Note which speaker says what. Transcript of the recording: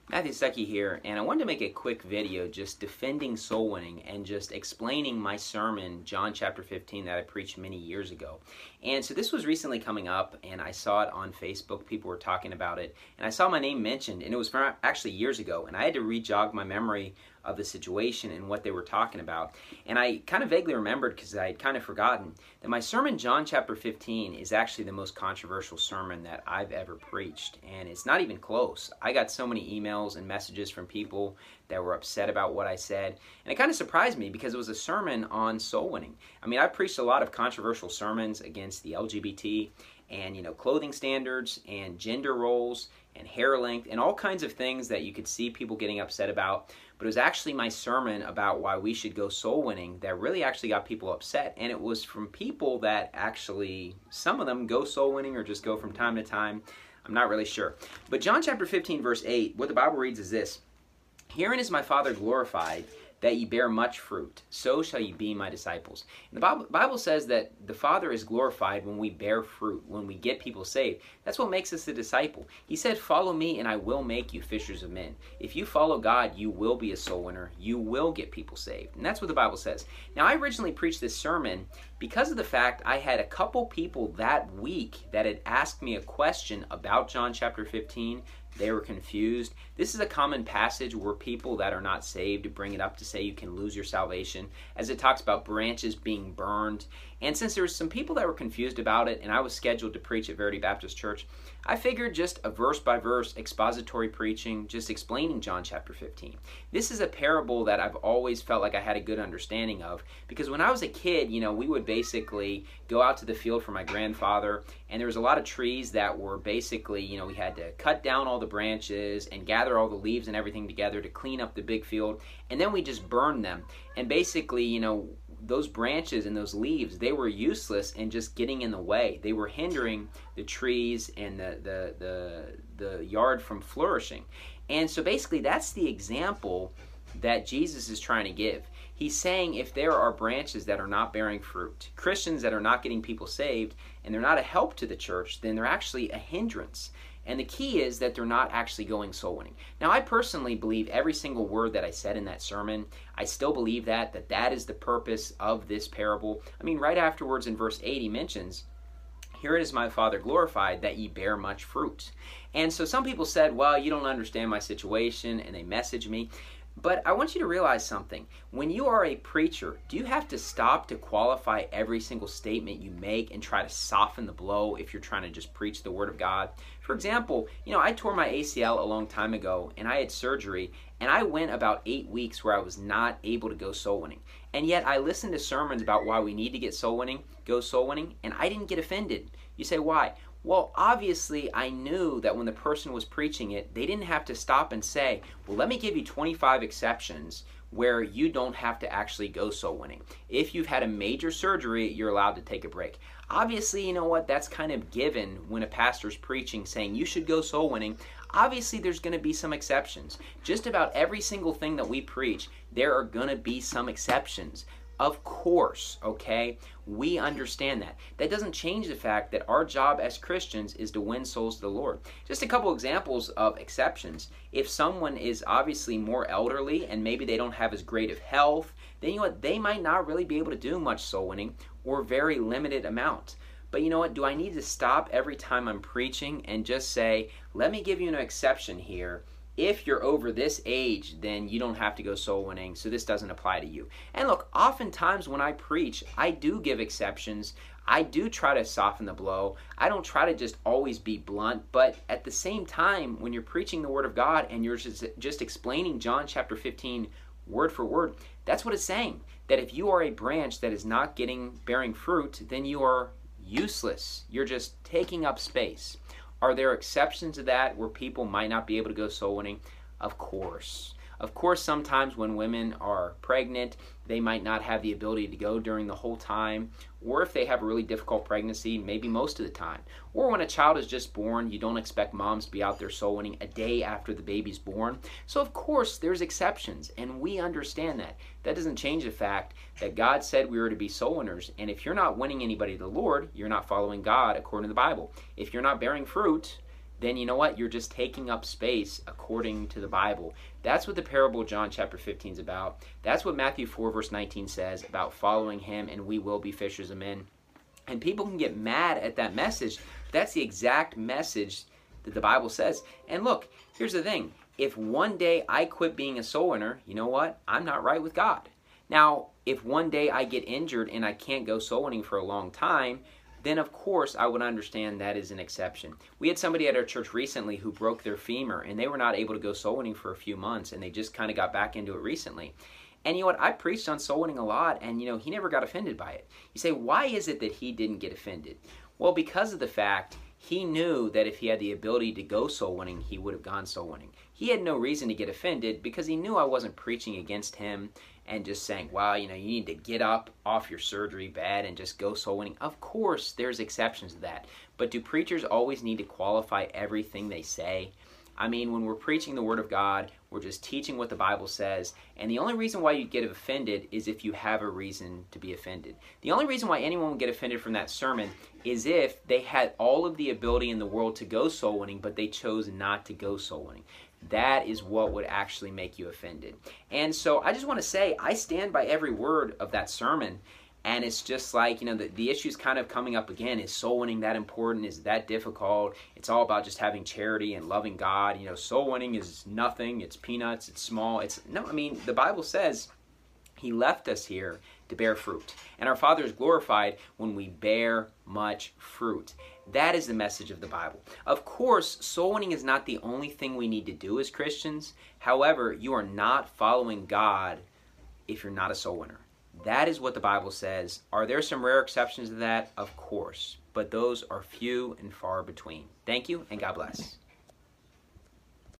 Speaker 1: Matthew Stuckey here, and I wanted to make a quick video just defending soul winning and just explaining my sermon, John chapter 15, that I preached many years ago. And so this was recently coming up, and I saw it on Facebook. People were talking about it, and I saw my name mentioned, and it was from actually years ago, and I had to re-jog my memory of the situation and what they were talking about. And I kind of vaguely remembered, because I had kind of forgotten, that my sermon, John chapter 15, is actually the most controversial sermon that I've ever preached. And it's not even close. I got so many emails and messages from people that were upset about what I said. And it kind of surprised me because it was a sermon on soul winning. I mean, I preached a lot of controversial sermons against the LGBT and, clothing standards and gender roles and hair length and all kinds of things that you could see people getting upset about. But it was actually my sermon about why we should go soul winning that really actually got people upset. And it was from people that actually, some of them go soul winning or just go from time to time. I'm not really sure. But John chapter 15 verse 8, what the Bible reads is this: "Herein is my Father glorified, that ye bear much fruit, so shall ye be my disciples." And the Bible says that the Father is glorified when we bear fruit, when we get people saved. That's what makes us a disciple. He said, "Follow me and I will make you fishers of men." If you follow God, you will be a soul winner. You will get people saved. And that's what the Bible says. Now, I originally preached this sermon because of the fact I had a couple people that week that had asked me a question about John chapter 15. They were confused. This is a common passage where people that are not saved bring it up to say you can lose your salvation, as it talks about branches being burned. And since there were some people that were confused about it, and I was scheduled to preach at Verity Baptist Church, I figured just a verse-by-verse expository preaching, just explaining John chapter 15. This is a parable that I've always felt like I had a good understanding of, because when I was a kid, we would basically go out to the field for my grandfather, and there was a lot of trees that were basically, we had to cut down all the branches and gather all the leaves and everything together to clean up the big field, and then we just burned them. And basically, those branches and those leaves, they were useless and just getting in the way. They were hindering the trees and the yard from flourishing. And so basically that's the example that Jesus is trying to give. He's saying if there are branches that are not bearing fruit, Christians that are not getting people saved, and they're not a help to the church, then they're actually a hindrance. And the key is that they're not actually going soul winning. Now, I personally believe every single word that I said in that sermon. I still believe that is the purpose of this parable. I mean, right afterwards in verse 8, he mentions, "Here is my Father glorified, that ye bear much fruit." And so some people said, well, you don't understand my situation, and they messaged me. But I want you to realize something. When you are a preacher, do you have to stop to qualify every single statement you make and try to soften the blow if you're trying to just preach the Word of God? For example, I tore my ACL a long time ago, and I had surgery, and I went about 8 weeks where I was not able to go soul winning. And yet I listened to sermons about why we need to get soul winning, go soul winning, and I didn't get offended. You say, why? Well, obviously, I knew that when the person was preaching it, they didn't have to stop and say, well, let me give you 25 exceptions where you don't have to actually go soul winning. If you've had a major surgery, you're allowed to take a break. Obviously, you know what? That's kind of given when a pastor's preaching saying you should go soul winning. Obviously, there's going to be some exceptions. Just about every single thing that we preach, there are going to be some exceptions. Of course, okay? We understand that. That doesn't change the fact that our job as Christians is to win souls to the Lord. Just a couple examples of exceptions. If someone is obviously more elderly and maybe they don't have as great of health, then you know what? They might not really be able to do much soul winning or very limited amount. But you know what? Do I need to stop every time I'm preaching and just say, let me give you an exception here. If you're over this age, then you don't have to go soul winning, so this doesn't apply to you. And look, oftentimes when I preach, I do give exceptions. I do try to soften the blow. I don't try to just always be blunt, but at the same time, when you're preaching the Word of God and you're just explaining John chapter 15 word for word, that's what it's saying. That if you are a branch that is not bearing fruit, then you are useless. You're just taking up space. Are there exceptions to that where people might not be able to go soul winning? Of course. Of course, sometimes when women are pregnant, they might not have the ability to go during the whole time. Or if they have a really difficult pregnancy, maybe most of the time. Or when a child is just born, you don't expect moms to be out there soul winning a day after the baby's born. So of course, there's exceptions, and we understand that. That doesn't change the fact that God said we were to be soul winners, and if you're not winning anybody to the Lord, you're not following God according to the Bible. If you're not bearing fruit, then you know what? You're just taking up space according to the Bible. That's what the parable of John chapter 15 is about. That's what Matthew 4 verse 19 says about following him and we will be fishers of men. And people can get mad at that message. That's the exact message that the Bible says. And look, here's the thing. If one day I quit being a soul winner, you know what? I'm not right with God. Now, if one day I get injured and I can't go soul winning for a long time, then of course I would understand that is an exception. We had somebody at our church recently who broke their femur and they were not able to go soul winning for a few months and they just kind of got back into it recently. And you know what? I preached on soul winning a lot and you know, he never got offended by it. You say, why is it that he didn't get offended? Well, because of the fact he knew that if he had the ability to go soul winning, he would have gone soul winning. He had no reason to get offended because he knew I wasn't preaching against him and just saying, well, you know, you need to get up off your surgery bed and just go soul winning. Of course, there's exceptions to that. But do preachers always need to qualify everything they say? I mean, when we're preaching the Word of God, we're just teaching what the Bible says. And the only reason why you get offended is if you have a reason to be offended. The only reason why anyone would get offended from that sermon is if they had all of the ability in the world to go soul winning, but they chose not to go soul winning. That is what would actually make you offended. And so I just want to say, I stand by every word of that sermon. And it's just like, you know, the issue's kind of coming up again. Is soul winning that important? Is that difficult? It's all about just having charity and loving God. You know, soul winning is nothing. It's peanuts. It's small. I mean, the Bible says he left us here to bear fruit. And our Father is glorified when we bear much fruit. That is the message of the Bible. Of course, soul winning is not the only thing we need to do as Christians. However, you are not following God if you're not a soul winner. That is what the Bible says. Are there some rare exceptions to that? Of course. But those are few and far between. Thank you, and God bless.